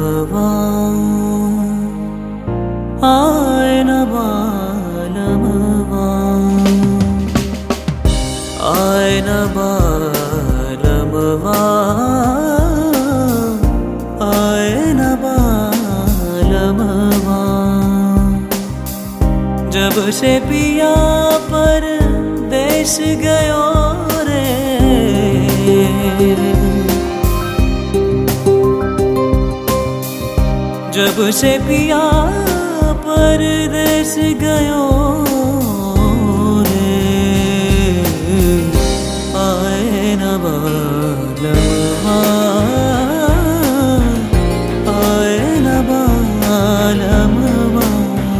बालमवा आए न बालमवा आए न बालमवा आए न बालमवा जब से पिया परदेस गयो रे जब से पिया परदेस गयो रे आए न बालमवा आए न बालमवा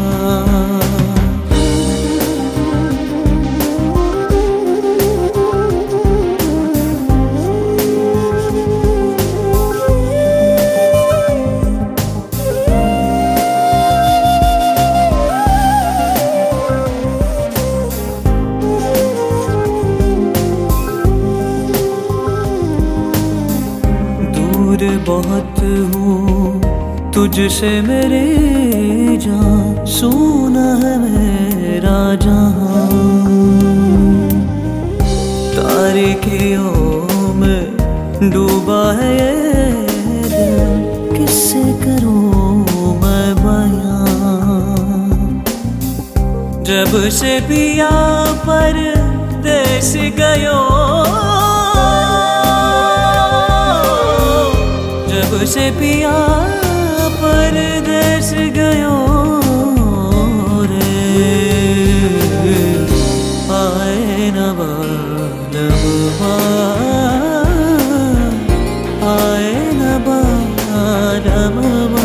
बहुत हूँ तुझसे मेरे जान सोना है मेरा जहां तारीखियों में डूबा है ये दिल किससे करूँ मैं बयां जब से पिया परदेस गयो जब से पिया परदेस गयो रे आए न बालमवा आए न बालमवा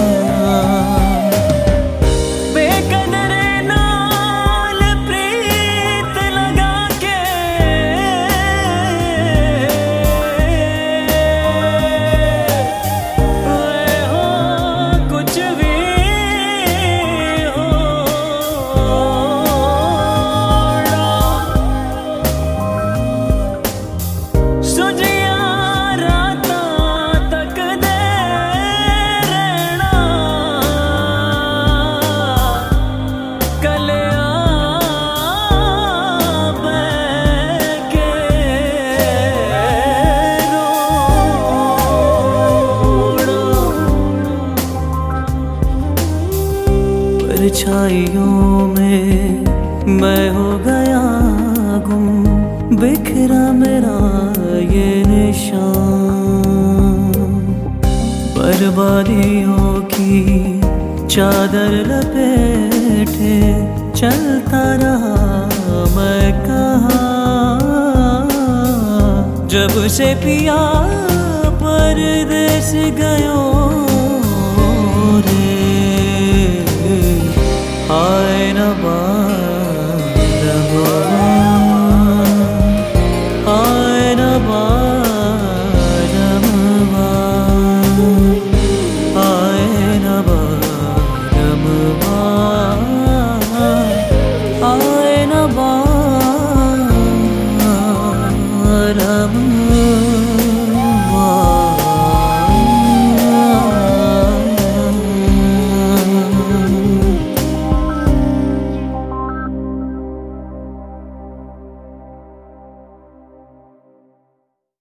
परछाइयों में मैं हो गया गुम बिखरा मेरा ये निशान बर्बादियों की चादर लपेटे चलता रहा मैं कहाँ जब से पिया परदेस गयो